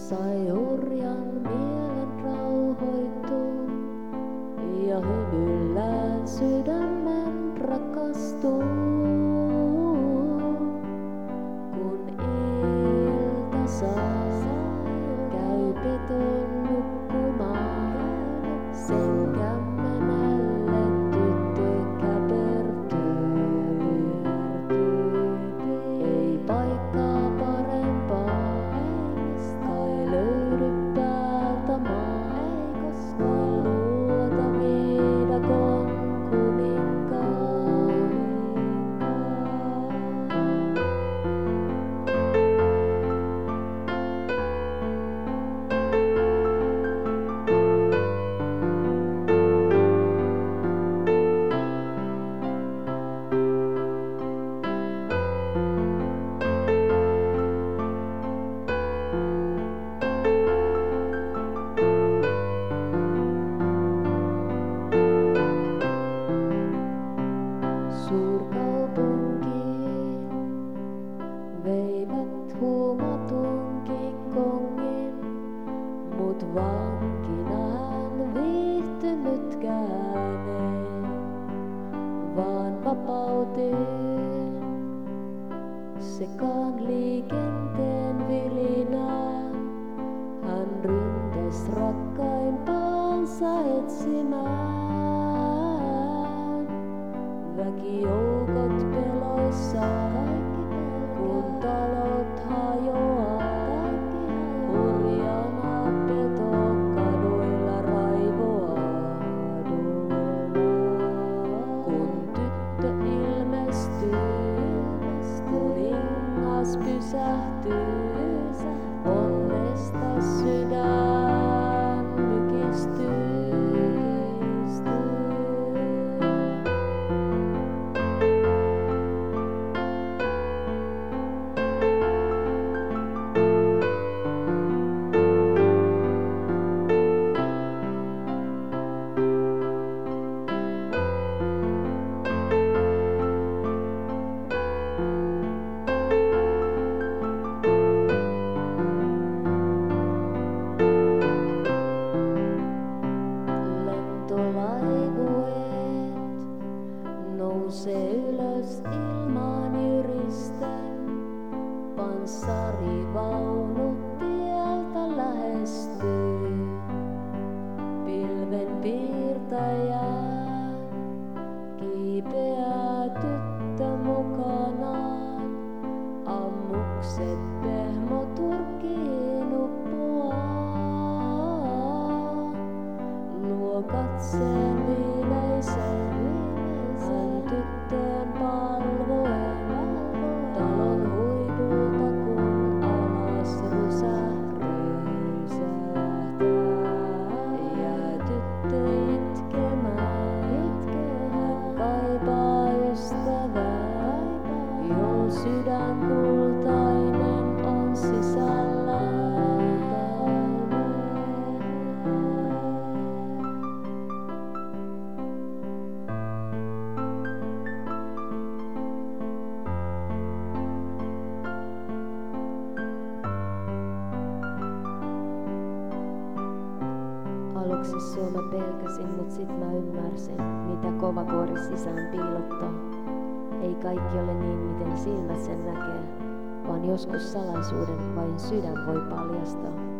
sai hurjan mielen rauhoittua ja hymyillään sydämen rakastuu. Kun ilta saa, käy petön nukkumaan, sen kämmenälle tyttö käpertyy. Ei paikkaa parempaa, kai löydy päältä maa, kuin luota viidakon kuninkaan. Suurkaupunkiin veivät huumatun kingkongin, mut vankina hän viihtynytkään ei, vaan vapauteen sekaan liikenteen vilinään. Hän ryntäs rakkaimpaansa etsimään. Väkijoukot peloissaan, kun talot hajoaa, hurjana petokaduilla raivoaa duelaa. Kun tyttö ilmestyy, kuningas pysähtyy, onnesta sydän mykistyy. Lentolaivueet nousee ylös ilmaan jyristen, panssarivaunut tieltä lähestyy. Pilvenpiirtäjä kiipeää tyttö mukanaan, ammukset pehmoturkkiin uppoaa. Luo katseen viimeisen, hän tyttöön palvoen, talon huipulta kun alas rysähtää. Jää tyttö itkemään, hän kaipaa ystävää, jo sydän kultainen on sisällään. Aluksi sua mä pelkäsin, mut sit mä ymmärsin, mitä kova kuori sisään piilottaa. Ei kaikki ole niin, miten silmät sen näkee, vaan joskus salaisuuden vain sydän voi paljastaa.